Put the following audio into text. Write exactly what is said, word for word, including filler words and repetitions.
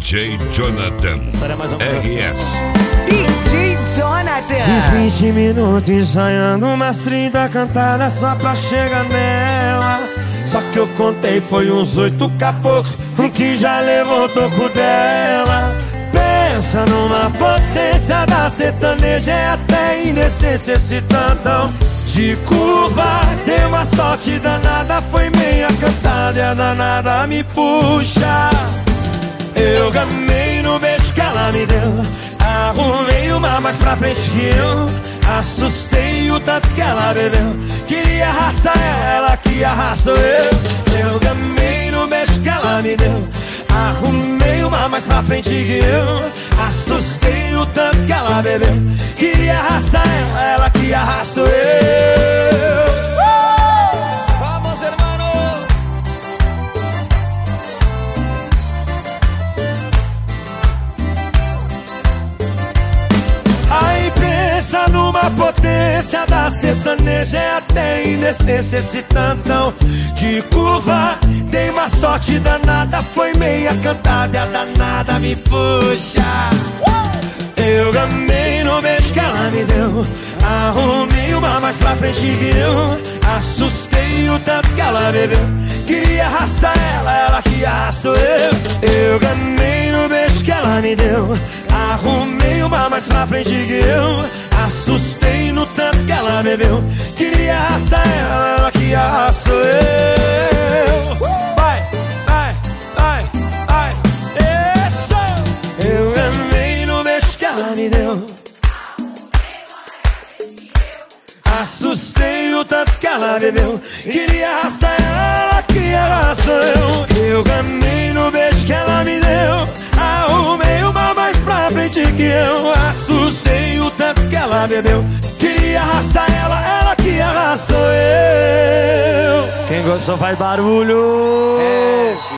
J Jonathan R S. D J Jonathan. vinte minutos ensaiando umas trinta cantadas só pra chegar nela. Só que eu contei foi uns oito caboclos, o que já levou o toco dela. Pensa numa potência da sertaneja, é até indecência esse tantão de curva. Tem uma sorte danada, foi meia cantada e a danada me puxa. Eu gamei no beijo que ela me deu, arrumei uma mais pra frente que eu, assustei o tanto que ela bebeu. Queria arrastar ela, que arrastou eu. Eu gamei no beijo que ela me deu, arrumei uma mais pra frente que eu, assustei o tanto que ela bebeu. Queria arrastar ela, ela que arrastou eu. Vamos, hermano. Aí pensa numa potência da sertaneja, é até indecência esse tantão de curva. Dei uma sorte danada, foi meia cantada e a danada me puxa. Eu gamei no beijo que ela me deu, arrumei uma mais pra frente que eu, assustei o tanto que ela bebeu. Queria arrastar ela, ela que arrastou eu. Eu gamei no beijo que ela me deu, arrumei uma mais pra frente que eu, assustei no tanto que ela bebeu. Queria arrastar ela, ela que arrastou eu. Vai, vai, vai, vai. Isso! Eu gamei no beijo que ela me deu, assustei o tanto que ela bebeu. Queria arrastar ela, que arrastou eu. Eu gamei no beijo que ela me deu, arrumei uma mais pra frente que eu, assustei o tanto que ela bebeu. Queria arrastar ela, ela que arrastou eu. Quem gostou faz barulho. É.